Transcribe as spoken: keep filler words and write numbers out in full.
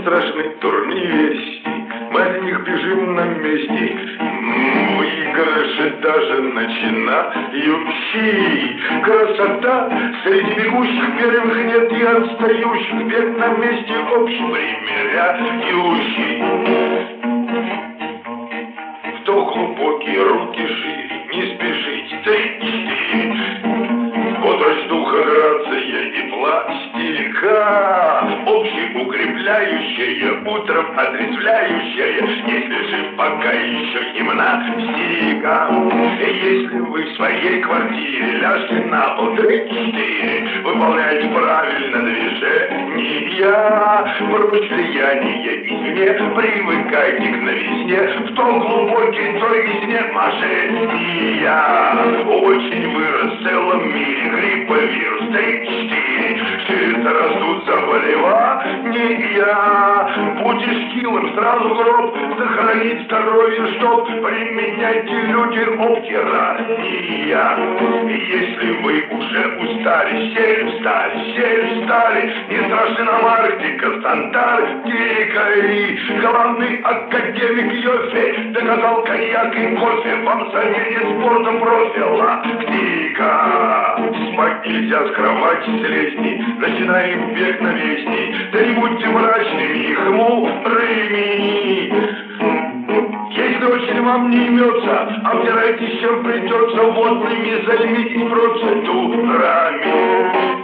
страшны турни вести, мы от них бежим на месте. Выигрыши даже начинающий. Красота среди бегущих первых нет и отстающих. Бег на месте общепримиряющий. Вдох глубокий, руки шире, не спешите, три-четыре. Бодрость духа, грация и пластика, общеукрепляющая, утром отрезвляющая, если же пока еще гимнастика. Если вы в своей квартире ляжьте на пол, три-четыре, выполняйте правильно движения, прочь влияние извне, привыкайте к новизне, в том глубокий той везде мошенния. Очень вырос в целом мире грипповирус, три-четыре, ширится, растут заболевания. Будешь хилым, сразу гроб, сохранить здоровье, чтоб применяйте люди обтирания. Если вы уже устали, сели, встали, сели, встали, не страшны нам Арктика с Антарктикой. Главный академик Йофе доказал коньяк и кофе, вам советит спортом профилактика. Спать нельзя с кровати слезни, начинаем бег на весни, да не будьте мрачными и хмурыми. Если очень вам не имется, обтирайтесь, чем придется, водными займитесь процедурами.